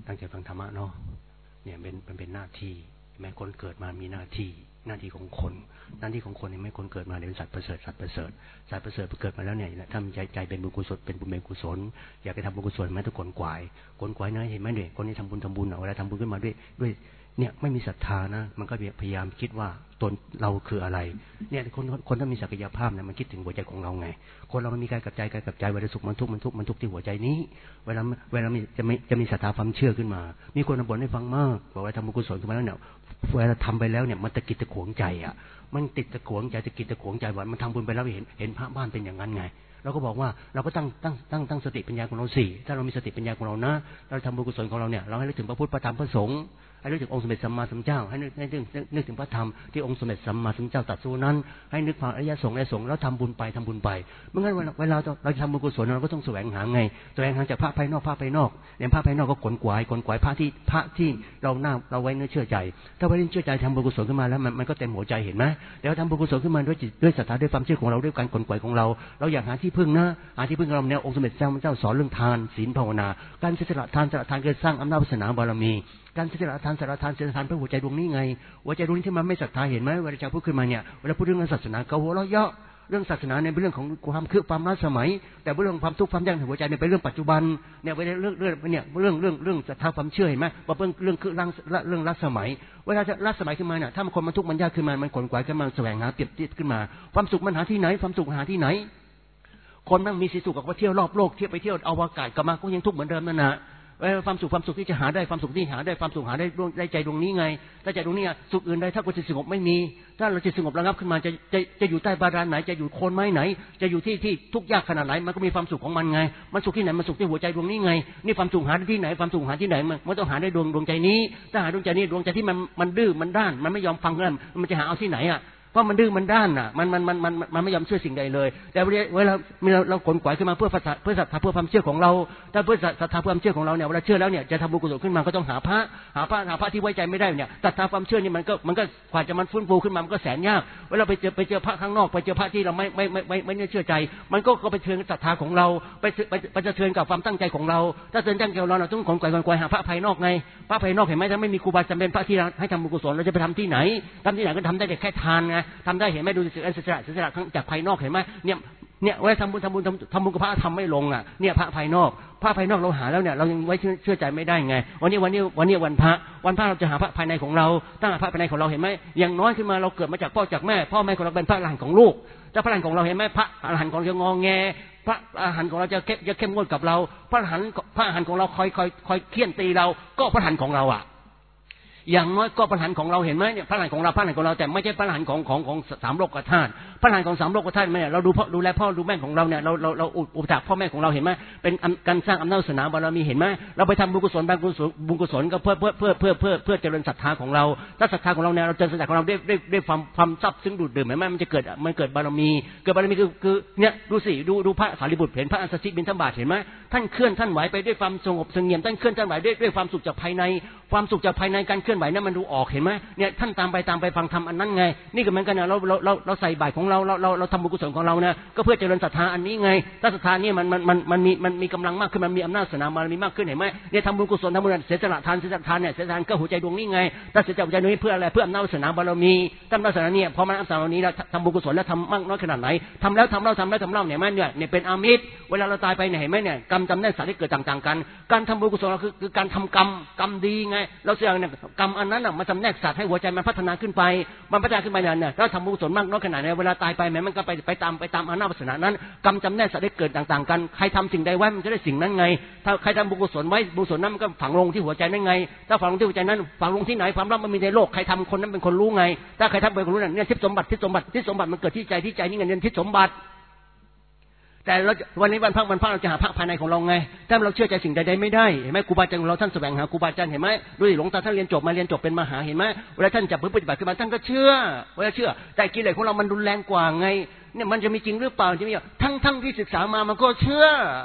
ตั้งใจฟังธรรมะเนาะเนี่ยเป็นหน้าที่แม้คนเกิดมามีหน้าที่ของคนหน้าที่ของคนเนี่ยไม่คนเกิดมาเนี่ยเป็นสัตว์ประเสริฐสัตว์ประเสริฐเกิดมาแล้วเนี่ยถ้ามีใจเป็นบุญกุศลเป็นบุญเป็นกุศลอยากจะทำบุญกุศลแม้ทุกคนกวายนะเห็นไหมเนี่ยคนที่ทำบุญเวลาทำบุญขึ้นมาด้วยเนี่ยไม่มีศรัทธานะมันก็พยายามคิดว่าตนเราคืออะไรเนี่ยคนถ้ามีศักยภาพเนี่ยมันคิดถึงหัวใจของเราไงคนเรามันมีกายกับใจเวลาสุขมันทุกข์ที่หัวใจนี้เวลาจะมีศรัทธาความเชื่อขึ้นมามีคนบ่นให้ฟังมากบอกว่าทำบุญกุศลขึ้นมาแล้วเนี่ยเวลาทำไปแล้วเนี่ยมันตะกิดตะขวงใจอ่ะมันติดตะขวงใจตะกิดตะขวงใจว่ามันทำบุญไปแล้วเห็นพระบ้านเป็นอย่างนั้นไงเราก็บอกว่าเราก็ตั้งสติปัญญาของเราสิถ้าเรามีสติปัญญาของเรานะเราทำบุญกุศลของเราเนี่ยเราให้นึกถึงพระพุทธพระธรรมพระสงฆ์ให้นึกถึงองค์สมเด็จสัมมาสัมพุทธเจ้าให้นึกถึงพระธรรมที่องค์สมเด็จสัมมาสัมพุทธเจ้าตรัสรู้นั้นให้นึกถึงอริยสงฆ์แล้วทำบุญไปเมื่องั้นเวลาเราทำบุญกุศลเราก็ต้องแสวงหาไงแสวงหาจากพระภายนอกเนี่ยพระภายนอกก็ขนขวายพระที่เราไว้เนื้อเชื่อใจถ้าไว้เนื้อเชื่อใจทำบุญกุศลขึ้นมาแล้วมันก็เต็มหัวใจเห็นไหมแล้วทำบุญกุศลขึ้นมาด้วยศรัทธาด้วยความเชื่อของเราด้วยการขนขวายของเราอยากหาที่พึ่งนะหาที่พึ่งเราเนี่ยองค์สมเด็จสัมมาสัมพุทธเจ้าสอนเรื่องทานศีลภาวนาการเสียสละทานเกิดสร้างอำนาจวาสนาบารมีการเสียสละทานเพื่อหัวใจดวงนี้ไงหัวใจดวงนี้ที่มันไม่ศรัทธาเห็นไหมเวลาจะพูดขึ้นมาเนี่ยเวลาพูดเรื่องศาสนาเขาหัวเราะเยาะเรื่องศาสนาเนี่ยเป็นเรื่องของความล้าสมัยแต่เรื่องความทุกข์ความยากในหัวใจเนี่ยเป็นเรื่องปัจจุบันเนี่ยเรื่องศรัทธาความเชื่อเห็นไหมว่าเป็นเรื่องล้าสมัยเวลาจะล้าสมัยขึ้นมาเนี่ยถ้าคนมันทุกข์มันยากขึ้นมามันขนขวายขึ้นมาแสวงหาเปรียบเทียบขึ้นมาความสุขมันหาที่ไหนความสุขหาที่ไหนคนนั่งมีสีสุขกับว่าเที่ยวรอบโลกเที่ยวไปเที่ยวอวกาศกลับมาก็ยังทุกข์เหมือนเดิมนั่นนะความสุขที่จะหาได้ความสุขที่หาได้ความสุขหาได้ใจดวงนี้ไงถ้าใจดวงนี้สุขอื่นใดถ้าความสงบไม่มีถ้าเราจะสงบระงับขึ้นมาจะอยู่ใต้บาดาลไหนจะอยู่โคนไม้ไหนจะอยู่ที่ทุกข์ยากขนาดไหนมันก็มีความสุขของมันไงมันสุขที่ไหนมันสุขที่หัวใจดวงนี้ไงนี่ความสุขหาที่ไหนความสุขหาที่ไหนมันต้องหาได้ดวงใจนี้ถ้าหาดวงใจนี้ดวงใจที่มันดื้อมันด้านมันไม่ยอมฟังกันมันจะหาเอาที่ไหนอ่ะเพราะมันดื้อมันด้านน่ะมันไม่ยอมเชื่อสิ่งใดเลยแต่เวลาเราขนขวายขึ้นมาเพื่อศรัทธาเพื่อความเชื่อของเราถ้าเพื่อศรัทธาความเชื่อของเราเนี่ยเวลาเชื่อแล้วเนี่ยจะทำบุญกุศลขึ้นมาก็ต้องหาพระที่ไว้ใจไม่ได้เนี่ยศรัทธาความเชื่อนี่มันก็กว่าจะมันฟื้นฟูขึ้นมามันก็แสนยากเวลาไปเจอพระข้างนอกไปเจอพระที่เราไม่เชื่อใจมันก็ไปเทือนศรัทธาของเราไปจะเทือนกับความตั้งใจของเราถ้าเทือนตั้งใจของเราต้องขนขวายหาพระภายนอกไงพระภายนอกเห็นไหมถ้าไม่มีครูบาอาจารย์เป็นพระที่ให้ทำบุญกุศลเราจะไปทำที่ไหนก็ทำได้แต่แค่ทานไงทำได้เห็นไหมดูเสียสละจากภายนอกเห็นไหมเนี่ยเวลาทำบุญกับพระทำไม่ลงอ่ะเนี่ยพระภายนอกเราหาแล้วเนี่ยเรายังไว้เชื่อใจไม่ได้ไงวันนี้วันพระเราจะหาพระภายในของเราตั้งพระภายในของเราเห็นไหมอย่างน้อยขึ้นมาเราเกิดมาจากพ่อจากแม่พ่อแม่ของเราเป็นพระอรหันต์ของลูกถ้าพระอรหันต์ของเราเห็นไหมพระอรหันต์ของเราจะงอแงพระอรหันต์ของเราจะเข้มงวดกับเราพระอรหันต์ของเราคอยเคี่ยนตีเราก็พระอรหันต์ของเราอ่ะอย่างน้อยก็พระอรหันต์ของเราเห็นไหมเนี่ยพระอรหันต์ของเราแต่ไม่ใช่พระอรหันต์ของสามโลกธาตุพระอรหันต์ของสามโลกธาตุเนี่ยเราดูแลพ่อดูแม่ของเราเนี่ยเราอุปถัมภ์พ่อแม่ของเราเห็นไหมเป็นการสร้างอำนาจวาสนาบารมีเห็นไหมเราไปทำบุญกุศลก็เพื่อเจริญศรัทธาของเราถ้าศรัทธาของเราเนี่ยเราเจริญศรัทธาของเราด้วยความซับซึ้งดูดดื่มเห็นไหมมันจะเกิดบารมีคือเนี่ยดูสิดูพระสารีบุตรเห็นพระอัสสชิบิณฑบาตเห็นไหมท่านเคลื่อนท่านไหวไปด้วยความสงบเสงี่ยมท่านเคลื่อนท่านไหวด้วยความสุขจากภายในความสุขจากภายในการเคลื่อนไหวนั้นมันดูออกเห็นไหมเนี่ยท่านตามไปฟังธรรมอันนั้นไงนี่ก็เหมือนกันนะเราใส่บาตรของเราทำบุญกุศลของเรานะก็เพื่อเจริญศรัทธาอันนี้ไงถ้าศรัทธานี่มันมีกำลังมากขึ้นมันมีอำนาจศาสนาบารมีมากขึ้นเห็นไหมเนี่ยทำบุญกุศลทำบุญเสียสละทานเนี่ยเสียสละก็หัวใจดวงนี้ไงถ้าเสียหัวใจดวงนี้เพื่ออะไรเพื่ออำนาจศาสนาบารมีอำนาจศาสนาเนี่ยพอมันอำนาจศาสนานี้เราทำบุญกุศลแล้วทำมากน้อยขนาดไหนทำแล้วทำเล่าเนี่ยมันเนี่ยเป็นอามิตรเวลาเราตายไปเนี่ยเห็นไหมเนี่ยกรรมจำแนกสัตว์ที่เกิดต่างๆกันการทำบุญกุศลคือการทำกรรมดีไงเราเสียเนี่ยกรรมอันนั้นน่ะมันจำแนกสัตว์ให้หัวใจมันพัฒนาขึ้นไปเนี่ยเราทำบุญกุศลมากน้อยขนาดไหนเวลาตายไปแม้มันก็ไปตามอำนาจวาสนานั้นกรรมจำแนกสัตว์ได้เกิดต่างๆกันใครทำสิ่งใดไว้มันจะได้สิ่งนั้นไงถ้าใครทำบุญกุศลไว้บุญกุศลนั้นมันก็ฝังลงที่หัวใจนั่นไงถ้าฝังลงที่หัวใจนั้นฝังลงที่ไหนความลับมันมีในโลกใครทำคนนั้นเป็นคนรู้ไงถ้าใครทำเป็นคนรู้เนี่ยทิพย์สมบัติมันเกิดที่ใจนี่ไงเนี่ยทิพย์สมบัติแต่วันนี้วันพระเราจะหาพระภายในของเราไงถ้าเราเชื่อใจสิ่งใดๆไม่ได้เห็นไหมครูบาอาจารย์ของเราท่านแสวงหาครูบาอาจารย์เห็นไหมด้วยหลวงตาท่านเรียนจบเป็นมหาเห็นไหมเวลาท่านจับปฏิบัติขึ้นมาท่านก็เชื่อแต่กิเลสของเรามันรุนแรงกว่าไงเนี่ยมันจะมีจริงหรือเปล่าจะมีทั้งที่ศึกษามามันก็เชื่อ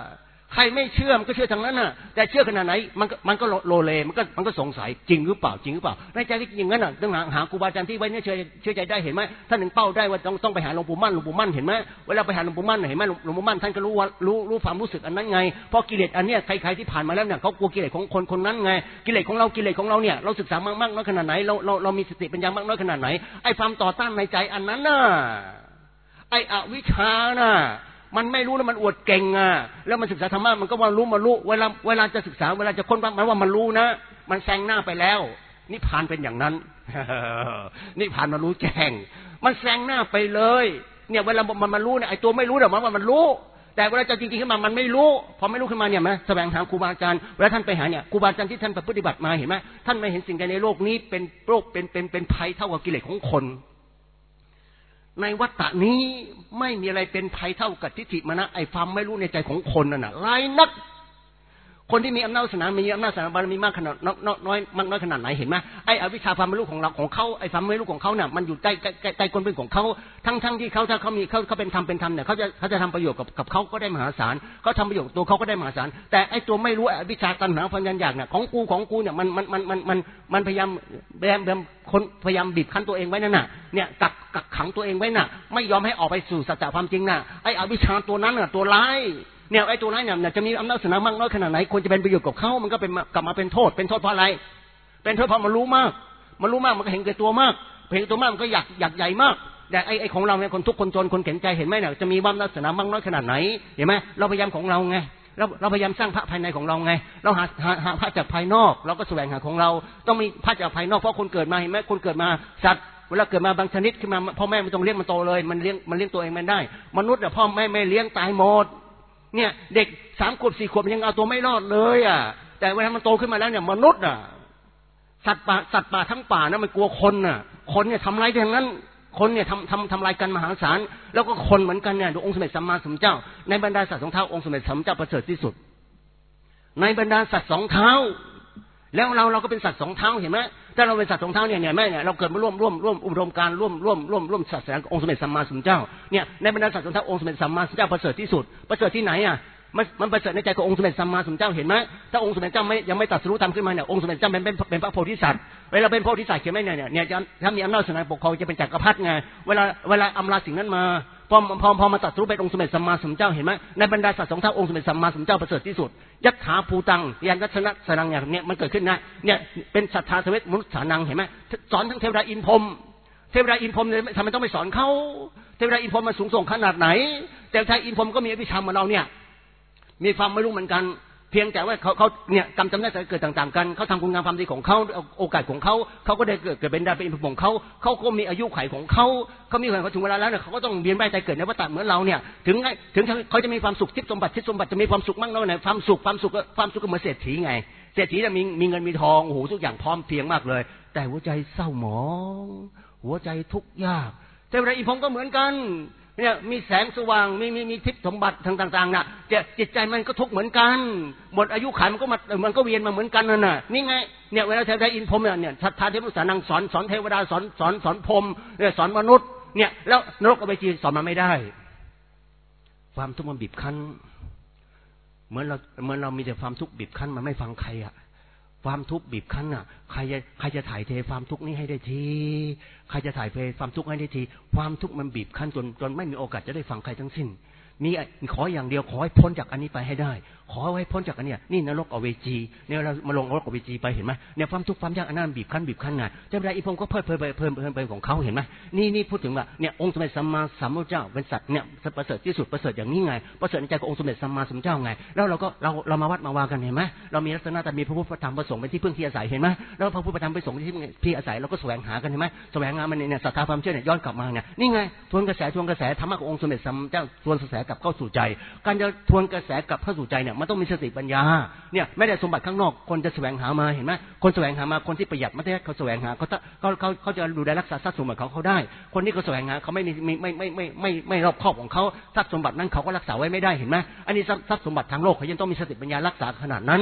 ใครไม่เชื่อมันก็เชื่อทางนั้นน่ะแต่เชื่อขนาดไหนมันก็โลเลมันก็สงสัยจริงหรือเปล่าในใจก็จริงงั้นน่ะต้องหาครูบาอาจารย์ที่ไว้เชื่อใจได้เห็นไหมท่านถึงเป้าได้ว่าต้องไปหาหลวงปู่มั่นเห็นไหมเวลาไปหาหลวงปู่มั่นเห็นไหมหลวงปู่มั่นท่านก็รู้ความรู้สึกอันนั้นไงเพราะกิเลสอันเนี้ยใครที่ผ่านมาแล้วเนี่ยเขากลัวกิเลสของคนนั้นไงกิเลสของเราเนี่ยเราศึกษามากน้อยขนาดไหนเรามีสติปัญญามากน้อยขนาดไหนไอ้ความต่อต้านในใจอันนั้นน่ะไอ้อวิชชาน่ะมันไม่รู้แล้วมันอวดเก่งอ่ะแล้วมันศึกษาธรรมะมันก็ว่ารู้เวลาจะศึกษาเวลาจะค้นมันว่ามันรู้นะมันแซงหน้าไปแล้วนิพพานเป็นอย่างนั้น นิพพานมันรู้แจ้งมันแซงหน้าไปเลยเนี่ยเวลามันรู้เนี่ยไอ้ตัวไม่รู้เนี่ยมันรู้แต่เวลาจะจริงๆขึ้นมามันไม่รู้พอไม่รู้ขึ้นมาเนี่ยมั้ยแสวงหาครูบาอาจารย์เวลาท่านไปหาเนี่ยครูบาอาจารย์ที่ท่านปฏิบัติมาเห็นมั้ยท่านไม่เห็นสิ่งใดในโลกนี้เป็นโรคเป็นภัยเท่ากับกิเลสของคนในวัฏฏะนี้ไม่มีอะไรเป็นภัยเท่ากับทิฏฐิมานะไอ้ความไม่รู้ในใจของคนนั่นน่ะหลายนักคนที่มีอำนาจศาสนามีอำนาจศาสนาบารมีมากขนาดน้อยขนาดไหนเห็นไหมไอ้อวิชชาความไม่รู้ของเขาไอ้ความไม่รู้ของเขาเนี่ยมันอยู่ใต้ก้นบึ้งของเขาทั้งที่เขาถ้าเขามีเขาเป็นธรรมเนี่ยเขาจะทำประโยชน์กับเขาก็ได้มหาศาลเขาทำประโยชน์ตัวเขาก็ได้มหาศาลแต่ไอ้ตัวไม่รู้อวิชชาตัณหาพยัญชนะเนี่ยของกูเนี่ยมันพยายามคนพยายามบีบคั้นตัวเองไว้นั่นน่ะเนี่ยกักขังตัวเองไว้น่ะไม่ยอมให้ออกไปสู่สัจจะความจริงน่ะไอ้อวิชชาตัวนั้นน่ะตัวร้ายเนี่ยไอ้ตัวนั้นเนี่ยจะมีอำนาจศาสนามากน้อยขนาดไหนควรจะเป็นประโยชน์กับเขามันก็เป็นกลับมาเป็นโทษเพราะอะไรเป็นโทษเพราะมันรู้มากมันก็เห็นแก่ตัวมากเห็นตัวมากมันก็อยากใหญ่มากแต่ไอ้ของเราเนี่ยคนทุกคนจนคนเข็นใจเห็นไหมเนี่ยจะมีอำนาจศาสนามากน้อยขนาดไหนเห็นไหมเราพยายามของเราไงเราพยายามสร้างพระภายในของเราไงเราหาพระจากภายนอกเราก็แสวงหาของเราต้องมีพระจากภายนอกเพราะคนเกิดมาเห็นไหมคนเกิดมาสัตว์เวลาเกิดมาบางชนิดขึ้นมาพ่อแม่ไม่ต้องเลี้ยงมันโตเลยมันเลี้ยงตัวเองมันได้มนุษย์เนี่ยพ่อแม่ไม่เลี้ยงตายหมดเนี่ยเด็ก3 ขวบ 4 ขวบยังเอาตัวไม่รอดเลยอ่ะแต่เวลามันโตขึ้นมาแล้วเนี่ยมนุษย์อ่ะสัตว์ป่าทั้งป่านะมันกลัวคนน่ะคนเนี่ยทำร้ายอย่างนั้นคนเนี่ยทำลายกันมหาศาลแล้วก็คนเหมือนกันเนี่ยดูองค์สมเด็จสัมมาสัมพุทธเจ้าในบรรดาสัตว์สองเท้าองค์สมเด็จสัมมาสัมพุทธเจ้าประเสริฐที่สุดในบรรดาสัตว์สองเท้าแล้วเราก็เป็นสัตว์สองเท้าเห็นไหมถ้าเราเป็นสัตว์สองเท้าเนี่ยแม่เนี่ยเราเกิดมาร่วมอุดมการร่วมศาสนาองค์สมเด็จสัมมาสัมพุทธเจ้าเนี่ยในบรรดาสัตว์สองเท้าองค์สมเด็จสัมมาสัมพุทธเจ้าประเสริฐที่สุดประเสริฐที่ไหนอ่ะมันประเสริฐในใจขององค์สมเด็จสัมมาสัมพุทธเจ้าเห็นไหมถ้าองค์สมเด็จเจ้ายังไม่ตรัสรู้ธรรมขึ้นมาเนี่ยองค์สมเด็จเจ้าเป็นพระโพธิสัตว์เวลาเป็นโพธิสัตว์เห็นไหมเนี่ยถ้ามีอำนาจศาสนาปกครองจะเป็นจักรพรรดิไงเวลาอำลาสิ่งนั้นมาพอมาตรัสรู้เป็นองค์สมเด็จสัมมาสัมพุทธเจ้าเห็นไหมในบรรดาสัตว์สองเท้าองค์สมเด็จสัมมาสัมพุทธเจ้าประเสริฐที่สุดยัตถาภูตังยันยัชนะสนังอย่างเนี้ยมันเกิดขึ้นนะเนี่ยเป็นศรัทธาเสวตมนุษย์สานังเห็นไหมสอนทั้งเทวดาอินพรหมเนี่ยทำไมต้องไปสอนเขาเทวดาอินพรหมมันสูงส่งขนาดไหนแต่ไทยอินพรหมก็มีอวิชชาเหมือนเราเนี่ยมีความไม่รู้เหมือนกันเพียงแต่ว่าเขาเนี่ยกรรมจำแนกเกิดต่างๆกันเขาทำคุณงามความดีของเขาโอกาสของเขาก็ได้เกิดเป็นดาเป็นอินทร์ของเขาก็มีอายุไขของเขามีเวลาถึงเวลาแล้วเนี่ยเขาก็ต้องเวียนว่ายตายเกิดในวัฏฏะเหมือนเราเนี่ยถึงเขาจะมีความสุขทิพย์สมบัติจะมีความสุขมากน้อยไหนความสุขก็เหมือนเศรษฐีไงเศรษฐีเนี่ยมีเงินมีทองโอ้โหทุกอย่างพร้อมเพียงมากเลยแต่หัวใจเศร้าหมองหัวใจทุกข์ยากเทวดาอินทร์ก็เหมือนกันเนี่ยมีแสงสว่างมีทิพย์สมบัติต่างๆน่ะจิตใจมันก็ทุกข์เหมือนกันหมดอายุขัยมันก็เวียนมาเหมือนกันนั่นน่ะนี่ไงเนี่ยเวลาเทวดาอินพรหมเนี่ยศรัทธาเทพบุตรสานังสอนเทวดาสอนพรหมเนี่ยสอนมนุษย์เนี่ยแล้วนรกอเวจีสอนมาไม่ได้ความทุกข์มันบีบคั้นเหมือนเรามีแต่ความทุกข์บีบคั้นมันไม่ฟังใครอ่ะความทุกข์บีบคั้นอ่ะใครจะถ่ายเทความทุกข์นี้ให้ได้ทีใครจะถ่ายเทความทุกข์ให้ได้ทีความทุกข์มันบีบคั้นจนไม่มีโอกาสจะได้ฟังใครทั้งสิ้นมีขออย่างเดียวขอให้พ้นจากอันนี้ไปให้ได้ขอให้พ้นจากอันเนี้ยนี่นรกอเวจีเนี่ยเรามาลงนรกอเวจีไปเห็นไหมเนี่ยความทุกข์ความยากอันนั้นบีบคั้นไงเจ้าพระอินทร์ก็เพิ่มไปของเขาเห็นไหมนี่พูดถึงว่าเนี่ยองค์สมเด็จสัมมาสัมพุทธเจ้าเป็นสัตว์เนี่ยประเสริฐที่สุดประเสริฐอย่างนี้ไงประเสริฐในใจขององค์สมเด็จสัมมาสัมพุทธเจ้าไงแล้วเรามาวัดมาวากันเห็นไหมเรามีลักษณะแต่มีพระพุทธธรรมประสงค์เป็นที่พึ่งที่อาศัยเห็นไหมแล้วพระพุทธธรรมประสงค์ที่อาศัยเราก็แสวงหากันเห็นไหมแสวงหามันเนี่ยศรัทธาความเชื่อเนี่ยย้อนกลับมาเนี่ยนี่ไงทวนกระแสธรรมะขององค์สมเด็จสัมมาสัมพุทธเจ้าทวนกระแสกลับเข้าสู่ใจการจะทวนกระแสกลับเข้าสู่ใจเนี่ยมันต้องมีสติปัญญาเนี่ยไม่ได้สมบัติข้างนอกคนจะแสวงหามาเห็นไหมคนแสวงหามาคนที่ประหยัดไม่ได้เขาแสวงหาเขาจะดูแลรักษาทรัพย์สมบัติเขาได้คนที่เขาแสวงหาเขาไม่รอบคอบของเขาทรัพย์สมบัตินั้นเขาก็รักษาไว้ไม่ได้เห็นไหมอันนี้ทรัพย์สมบัติทางโลกเขายังต้องมีสติปัญญารักษาขนาดนั้น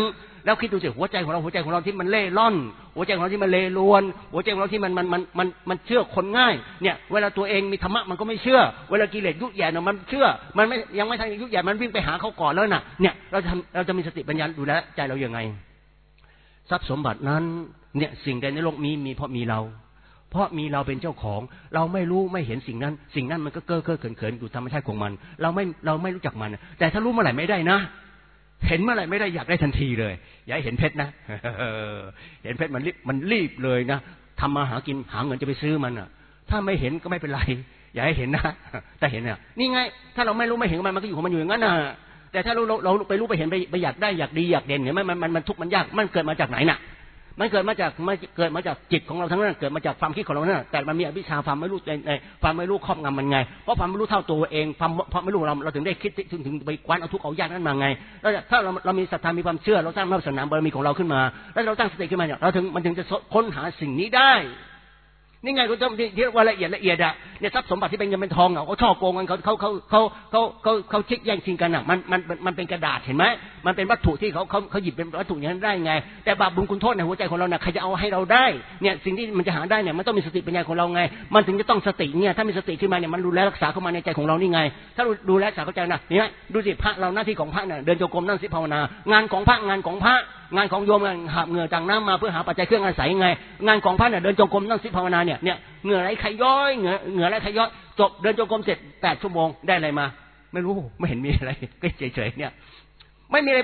แล้วคิดดูสิหัวใจของเราที่มันเล่ร่อนหัวใจของเราที่มันเลรวนหัวใจของเราที่มันเชื่อคนง่ายเนี่ยเวลาตัวเองมีธรรมะมันก็ไม่เชื่อเวลากิเลสยุแย่เนี่ยมันเชื่อมันไม่ยังไม่ทันยุแย่มันวิ่งไปหาเขาก่อนแล้วน่ะเนี่ยเราจะมีสติปัญญาดูแลใจเรายังไงทรัพย์สมบัตินั้นเนี่ยสิ่งใดในโลกนี้มีเพราะมีเราเป็นเจ้าของเราไม่รู้ไม่เห็นสิ่งนั้นมันก็เก้อเขินอยู่ธรรมชาติของมันเราไม่รู้จักมันแต่ถ้ารู้เมื่อไหร่ไม่ได้นะเห็นเมื่อไหร่ไม่ได้อยากได้ทันทีเลยอย่าให้เห็นเพชรนะเห็นเพชรมันรีบเลยนะทำมาหากินหาเงินจะไปซื้อมันถ้าไม่เห็นก็ไม่เป็นไรอย่าให้เห็นนะแต่เห็นนี่ไงถ้าเราไม่รู้ไม่เห็นมันก็อยู่ของมันอยู่อย่างนั้นแต่ถ้าเราไปรู้ไปเห็นไปอยากได้อยากดีอยากเด่นเนี่ยมันทุกข์มันยากมันเกิดมาจากไหนน่ะมันเกิดมาจากจิตของเราทั้งนั้นเกิดมาจากความคิดของเราเนี่ยแต่มันมีอวิชชาความไม่รู้ความไม่รู้ครอบงำมันไงเพราะความไม่รู้เท่าตัวเองความไม่รู้เราถึงได้คิดถึงไปกวนเอาทุกข์เอายากนั้นมาไงแล้วถ้าเรามีศรัทธามีความเชื่อเราสร้างศาสนาบารมีของเราขึ้นมาแล้วเราตั้งสติขึ้นมาเนี่ยมันถึงจะค้นหาสิ่งนี้ได้นี่ไงก็ต้องที่ว่าละเอียดเนี่ยทรัพย์สมบัติที่เป็นเงินเป็นทองเขาช่อโกงกันเขาชิกแย่งชิงกันมันเป็นกระดาษเห็นไหมมันเป็นวัตถุที่เขาหยิบเป็นวัตถุอย่างนั้นได้ไงแต่บาปบุญคุณโทษในหัวใจของเราเนี่ยใครจะเอาให้เราได้เนี่ยสิ่งที่มันจะหาได้เนี่ยมันต้องมีสติปัญญาของเราไงมันถึงจะต้องสติเนี่ยถ้ามีสติขึ้นมาเนี่ยมันดูแลรักษาเข้ามาในใจของเรานี่ไงถ้าดูแลรักษาเข้าใจนะเนี่ยดูสิพระเราหน้าที่ของพระเนี่ยเดินจงกรมนั่งสิภาวนางานของพระงานของโยมงานหาบเหงื่อต่างน้ำมาเพื่อหาปัจจัยเครื่องอาศัยไงงานของพระเนี่ยเดินจงกรมนั่งสิภาวนาเนี่ยเหงื่อไหลใครย้อยเหงื่อไหลใครย้อยจบเดินจงกรมเสร็จ8 ชั่วโมงได้อะไรมาไม่รู้ไม่เห็นมีอะไรก็เฉยๆเนี่ยไม่มีอะไร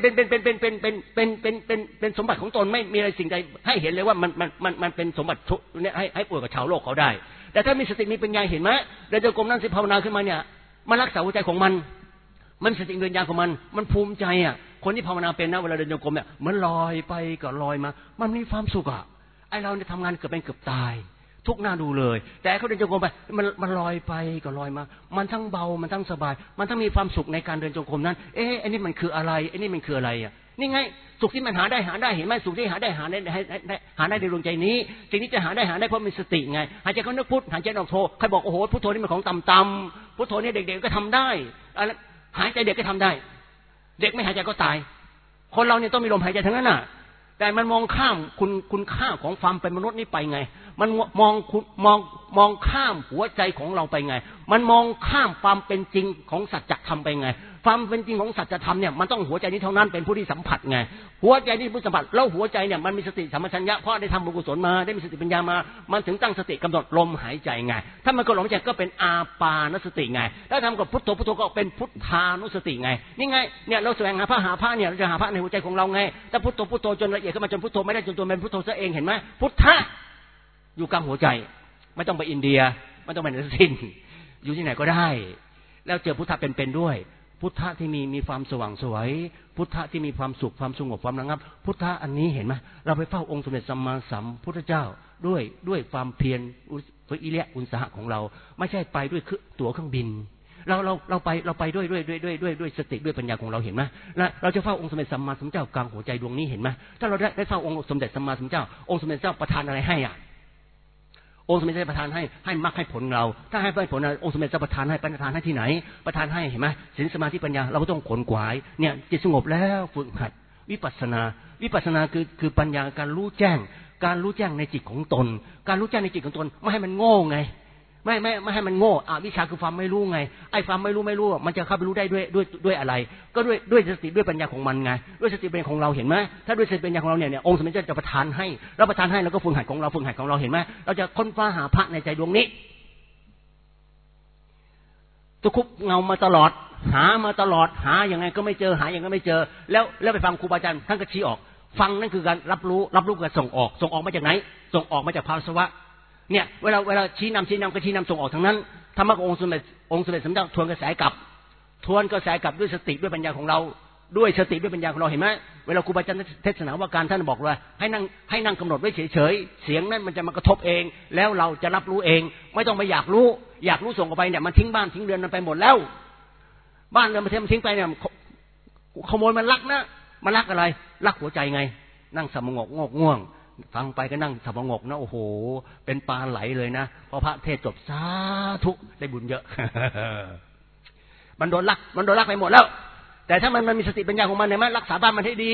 เป็นสมบัติของตนไม่มีอะไรสิ่งใดให้เห็นเลยว่ามันเป็นสมบัติเนี่ยให้ป่วยกับชาวโลกเขาได้แต่ถ้ามีสติมีปัญญาเห็นไหมเดินจงกรมนั่งสิภาวนาขึ้นมาเนี่ยมันรักษาหัวใจของมันสติปัญญาของมันภูมิใจคนที่ภาวนาเป็นนะเวลาเดินจงกรมเนี่ยมันลอยไปก็ลอยมามันมีความสุขไอเราเนี่ยทำงานเกือบเป็นเกือบตายทุกหน้าดูเลยแต่เขาเดินจงกรมไปมันลอยไปก็ลอยมามันทั้งเบามันทั้งสบายมันทั้งมีความสุขในการเดินจงกรมนั้นอันนี้มันคืออะไรอันนี้มันคืออะไรนี่ไงสุขที่มันหาได้เห็นไหมสุขที่หาได้ในดวงใจนี้สิ่งที่จะหาได้เพราะมีสติไงหายใจเขานึกพุทหายใจออกโทใครบอกโอ้โหพุทโธนี่มันของต่ำๆพุทโธนี่เด็กๆก็ทำได้หายใจเด็กก็ทำได้เด็กไม่หายใจก็ตายคนเราเนี่ยต้องมีลมหายใจทั้งนั้นแต่มันมองข้ามคุณค่าของความเป็นมนุษย์นี่ไปไงมันมองข้ามหัวใจของเราไปไงมันมองข้ามความเป็นจริงของสัจธรรมไปไงความเป็นจริงของสัจธรรมเนี่ยมันต้องหัวใจนี้เท่านั้นเป็นผู้ที่สัมผัสไงหัวใจนี้ผู้สัมผัสแล้วหัวใจเนี่ยมันมีสติสัมปชัญญะเพราะได้ทำบุญกุศลมาได้มีสติปัญญามามันถึงตั้งสติกำหนดลมหายใจไงถ้ามันก็ลมหายใจก็เป็นอาปานสติไงถ้าทำกับพุทโธก็เป็นพุทธานุสติไงนี่ไงเนี่ยเราแสวงหาพระเนี่ยเราจะหาพระในหัวใจของเราไงถ้าพุทโธจนละเอียดขึ้นมาจนพุทโธไม่ได้จนตัวเป็นพุทโธซะเองเห็นไหมพุทธะอยู่กลางหัวใจไม่ต้องไปอินเดียไม่ต้องไปไหนสิ้นอยู่ที่ไหนก็ได้แล้วเจอพุทธะเป็นด้วยพุทธะที่มีความสว่างสวยพุทธะที่มีความสุขความสงบความระงับพุทธะอันนี้เห็นไหมเราไปเฝ้าองค์สมเด็จสัมมาสัมพุทธเจ้าด้วยความเพียรอิริยะอุตสาหะของเราไม่ใช่ไปด้วยตั๋วเครื่องบินเราไปด้วยสติด้วยปัญญาของเราเห็นไหมเราจะเฝ้าองค์สมเด็จสัมมาสัมพุทธเจ้ากลางหัวใจดวงนี้เห็นไหมถ้าเราได้เฝ้าองค์สมเด็จสัมมาสัมพุทธเจ้าองค์สมเด็จเจ้าประทานอะไรให้องค์สมเด็จเจ้าประทานให้มรรคให้ผลเราถ้าให้ผลองค์สมเด็จเจ้าประทานให้ที่ไหนประทานให้เห็นไหมศีลสมาธิปัญญาเราก็ต้องขวนขวายเนี่ยจิตสงบแล้วฝึกหัดวิปัสสนาคือปัญญาการรู้แจ้งในจิตของตนการรู้แจ้งในจิตของตนไม่ให้มันโง่ไงไม่ให้มันโง่วิชาคือความไม่รู้ไงไอ้ความไม่รู้มันจะเข้าไปรู้ได้ด้วยอะไรก็ด้วยสติด้วยปัญญาของมันไงด้วยสติปัญญาของเราเห็นไหมถ้าด้วยสติปัญญาของเราเนี่ยองค์สมเด็จเจ้าจะประทานให้เราประทานให้แล้วก็ฝึกหัดของเราเห็นไหมเราจะค้นคว้าหาพระในใจดวงนี้ตะคุบเงามาตลอดหามาตลอดหาอย่างไงก็ไม่เจอหาอย่างไงไม่เจอแล้วไปฟังครูบาอาจารย์ท่านก็ชี้ออกฟังนั่นคือการรับรู้การส่งออกมาจากไหนส่งออกมาจากภาวะเนี่ยเวลาชี้นำก็ชี้นำส่งออกทั้งนั้นธรรมะขององค์สมเด็จสัมมาสัมพุทธเจ้าทวนกระแสกลับด้วยสติด้วยปัญญาของเราด้วยสติด้วยปัญญาของเราเห็นไหมเวลาครูบาอาจารย์เทศนาว่าการท่านบอกว่าให้นั่งกำหนดไว้เฉยๆเสียงนั้นมันจะมากระทบเองแล้วเราจะรับรู้เองไม่ต้องไปอยากรู้ส่งออกไปเนี่ยมันทิ้งบ้านทิ้งเรือนมันไปหมดแล้วบ้านเรือนมันทิ้งไปเนี่ยขโมยมันลักนะมันลักอะไรลักหัวใจไงนั่งสงบง่วงฟังไปก็นั่งสงบนะโอ้โหเป็นปลาไหลเลยนะพอพระเทศจบสาธุได้บุญเยอะ มันโดนลักไปหมดแล้วแต่ถ้ามันมีสติปัญญาของมันเนี่ยมันรักษาบ้านมันให้ดี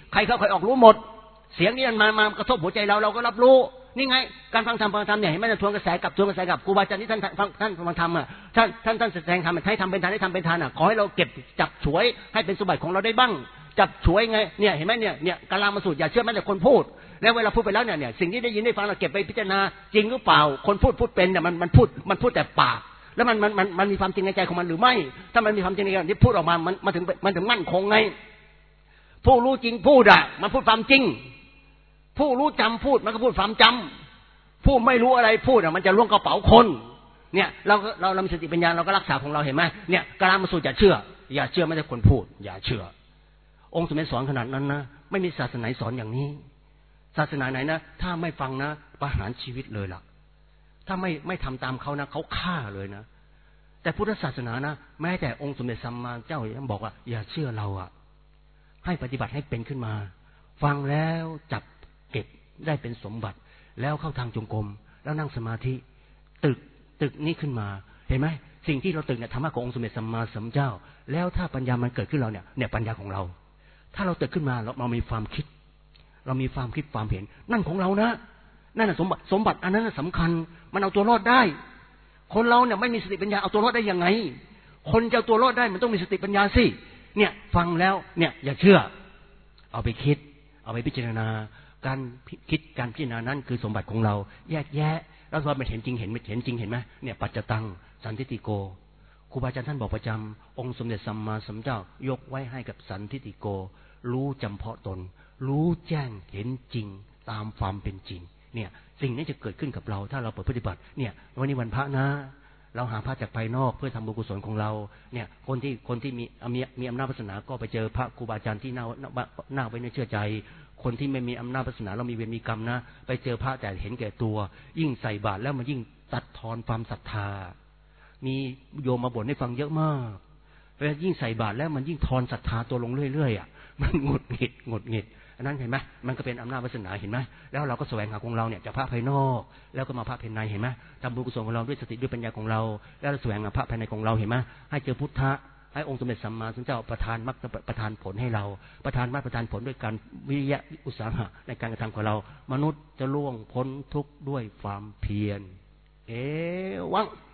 ใครเข้าใครออกรู้หมดเสียงนี้มันมากระทบหัวใจเราก็รับรู้นี่ไงการฟังธรรมเนี่ยเห็นไหมทวนกระแสกับครูบาอาจารย์ที่ท่านฟังธรรมอ่ะท่านแสดงธรรมให้ทำเป็นทานให้ทำเป็นทานอ่ะขอให้เราเก็บจับฉวยให้เป็นสมบัติของเราได้บ้างจับฉวยไงเนี่ยเห็นไหมเนี่ยกาลามาสูตรอย่าเชื่อแม้แต่คนพูดแล้วเวลาพูดไปแล้วเนี่ยสิ่งที่ได้ยินได้ฟังเราเก็บไปพิจารณาจริงหรือเปล่าคนพูดเป็นเนี่ยมันพูดแต่ปากแล้วมันมีความจริงในใจของมันหรือไม่ถ้ามันมีความจริงในใจที่พูดออกมามันถึงมั่นคงไงผู้รู้จริงพูดอ่ะมันพูดความจริงผู้รู้จำพูดมันก็พูดความจำผู้ไม่รู้อะไรพูดอ่ะมันจะล้วงกระเป๋าคนเนี่ยเรามีสติปัญญาเราก็รักษาของเราเห็นไหมเนี่ยกาลามาสูตรอย่าเชื่อไม่ใช่คนพูดอย่าเชื่อองค์สมเด็จสอนขนาดนั้นนะไม่มีศาสนาไหนสอนอย่างนี้ศาสนาไหนนะถ้าไม่ฟังนะประหารชีวิตเลยล่ะถ้าไม่ทำตามเขานะเขาฆ่าเลยนะแต่พุทธศาสนานะแม้แต่องค์สมเด็จสัมมาเจ้ายังบอกว่าอย่าเชื่อเราอ่ะให้ปฏิบัติให้เป็นขึ้นมาฟังแล้วจับเก็บได้เป็นสมบัติแล้วเข้าทางจงกรมแล้วนั่งสมาธิตึกนี้ขึ้นมาเห็นไหมสิ่งที่เราตึกเนี่ยธรรมะขององค์สมเด็จสัมมาสัมพุทธเจ้าแล้วถ้าปัญญามันเกิดขึ้นเราเนี่ยปัญญาของเราถ้าเราตึกขึ้นมาเรามีความคิดความเห็นนั่นของเรานะนั่นน่ะสมบัติอันนั้นสำคัญมันเอาตัวรอดได้คนเราเนี่ยไม่มีสติปัญญาเอาตัวรอดได้ยังไงคนจะเอาตัวรอดได้มันต้องมีสติปัญญาสิเนี่ยฟังแล้วเนี่ยอย่าเชื่อเอาไปคิดเอาไปพิจารณาการคิดการพิจารณานั้นคือสมบัติของเราแยกแยะแล้วพอมันเห็นจริงเห็นจริงเห็นไหมเนี่ยปัจจตังสันทิฏฐิโกครูบาอาจารย์ท่านบอกประจำองค์สมเด็จสัมมาสัมพุทธเจ้ายกไว้ให้กับสันทิฏฐิโกรู้จำเพาะตนรู้แจ้งเห็นจริงตามความเป็นจริงเนี่ยสิ่งนี้จะเกิดขึ้นกับเราถ้าเราปฏิบัติเนี่ยวันนี้วันพระนะเราหาพระจากภายนอกเพื่อทำบุญกุศลของเราเนี่ยคนที่มีอำนาจวาสนาก็ไปเจอพระครูบาอาจารย์ที่น่าไว้เนื้อเชื่อใจคนที่ไม่มีอำนาจวาสนาเรามีเวรมีกรรมนะไปเจอพระแต่เห็นแก่ตัวยิ่งใส่บาตรแล้วมันยิ่งตัดทอนความศรัทธามีโยมมาบ่นให้ฟังเยอะมากเวลายิ่งใส่บาตรแล้วมันยิ่งทอนศรัทธาตัวลงเรื่อยๆอ่ะมันหงุดหงิดอันนั้นเห็นไหมมันก็เป็นอำนาจวาสนาเห็นไหมแล้วเราก็แสวงหาของเราเนี่ยจากพระภายนอกแล้วก็มาพระภายในเห็นไหมทำบุญกุศลของเราด้วยสติด้วยปัญญาของเราแล้วเราแสวงหาพระภายในของเราเห็นไหมให้เจอพุทธะให้องค์สมเด็จสัมมาสัมพุทธเจ้าประทานมรรคประทานผลให้เราประทานมรรคประทานผลด้วยการวิริยะอุตสาหะในการกระทำของเรามนุษย์จะล่วงพ้นทุกข์ด้วยความเพียรวัง